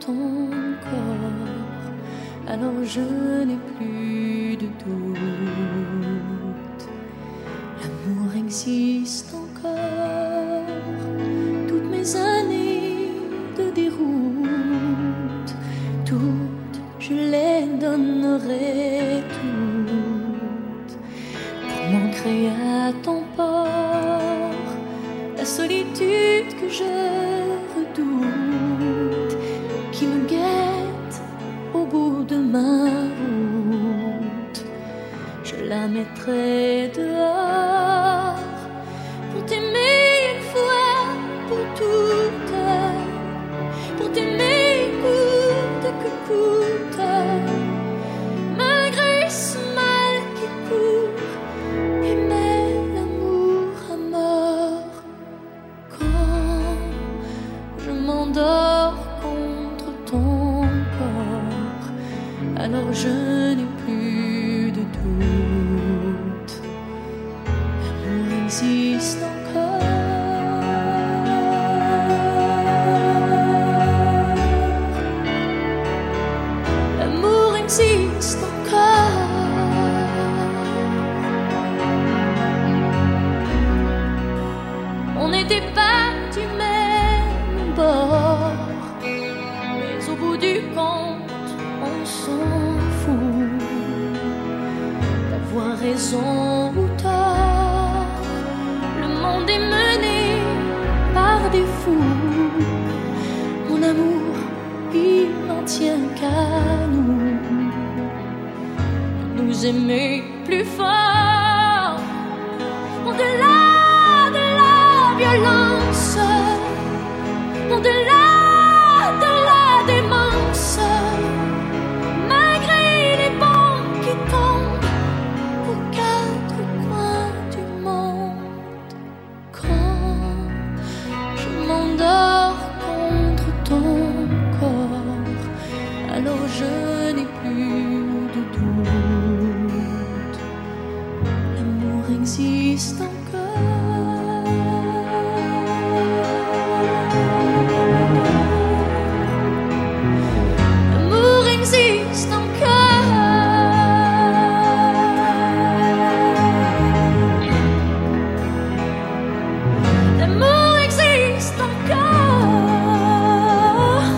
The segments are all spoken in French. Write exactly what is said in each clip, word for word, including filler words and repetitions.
ton corps, alors je n'ai plus de doute. L'amour existe encore, toutes mes années de déroute, toutes je les donnerai toutes pour m'ancrer à ton port. La solitude que je redoute, qui me guette au bout de ma route, je la mettrai dehors pour t'aimer une fois pour toutes, pour t'aimer coûte que coûte, malgré ce mal qui court, aimer l'amour à mort. Quand je m'endors contre ton corps, alors je n'ai plus de doute. L'amour existe encore. L'amour existe encore. On n'était pas du même bord, mais au bout du compte, on s'en fout d'avoir raison ou tort. Le monde est mené par des fous. Mon amour, il n'en tient qu'à nous, de nous aimer plus fort, au-delà de la violence, au-delà de la démence, malgré les bombes qui tombent aux quatre coins du monde. Quand je m'endors contre ton corps, alors je n'ai plus de doute. L'amour existe encore. L'amour existe encore. L'amour existe encore.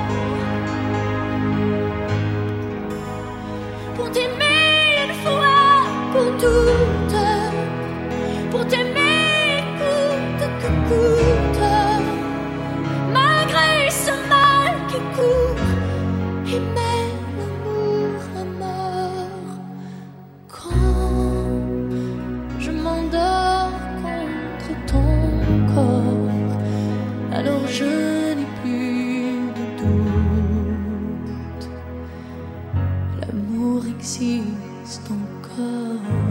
Pour t'aimer une fois pour toutes, pour t'aimer coûte que coûte, malgré ce mal qui court, aimer l'amour à mort. Quand je m'endors contre ton corps, alors je n'ai plus de doute. L'amour existe encore.